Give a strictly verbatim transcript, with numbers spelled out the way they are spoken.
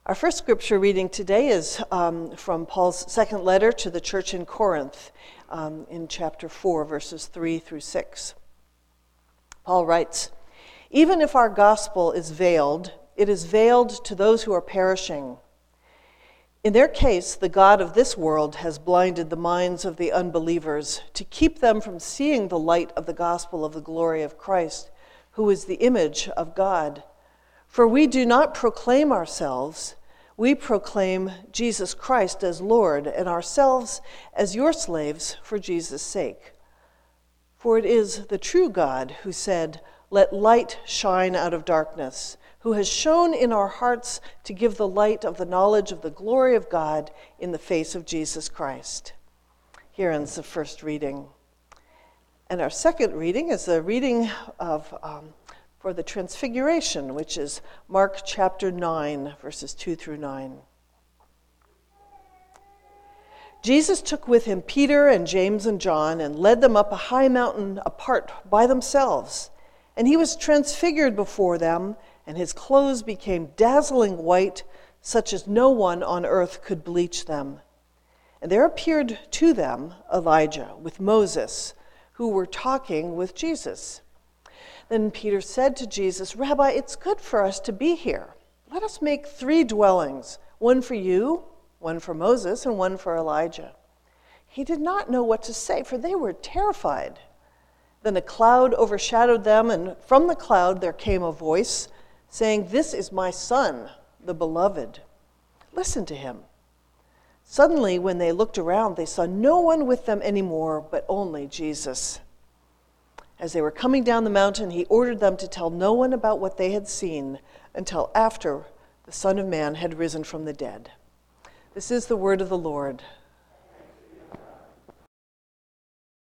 Our first scripture reading today is um, from Paul's second letter to the church in Corinth, um, in chapter four, verses three through six. Paul writes, "Even if our gospel is veiled, it is veiled to those who are perishing. In their case, the God of this world has blinded the minds of the unbelievers to keep them from seeing the light of the gospel of the glory of Christ, who is the image of God. For we do not proclaim ourselves, we proclaim Jesus Christ as Lord, and ourselves as your slaves for Jesus' sake. For it is the true God who said, 'Let light shine out of darkness,' who has shone in our hearts to give the light of the knowledge of the glory of God in the face of Jesus Christ." Here ends the first reading. And our second reading is a reading of um, for the Transfiguration, which is Mark chapter nine, verses two through nine. Jesus took with him Peter and James and John and led them up a high mountain apart by themselves. And he was transfigured before them, and his clothes became dazzling white, such as no one on earth could bleach them. And there appeared to them Elijah with Moses, who were talking with Jesus. Then Peter said to Jesus, "Rabbi, it's good for us to be here. Let us make three dwellings, one for you, one for Moses, and one for Elijah." He did not know what to say, for they were terrified. Then a cloud overshadowed them, and from the cloud there came a voice saying, "This is my son, the beloved. Listen to him." Suddenly, when they looked around, they saw no one with them anymore, but only Jesus. As they were coming down the mountain, he ordered them to tell no one about what they had seen until after the Son of Man had risen from the dead. This is the word of the Lord.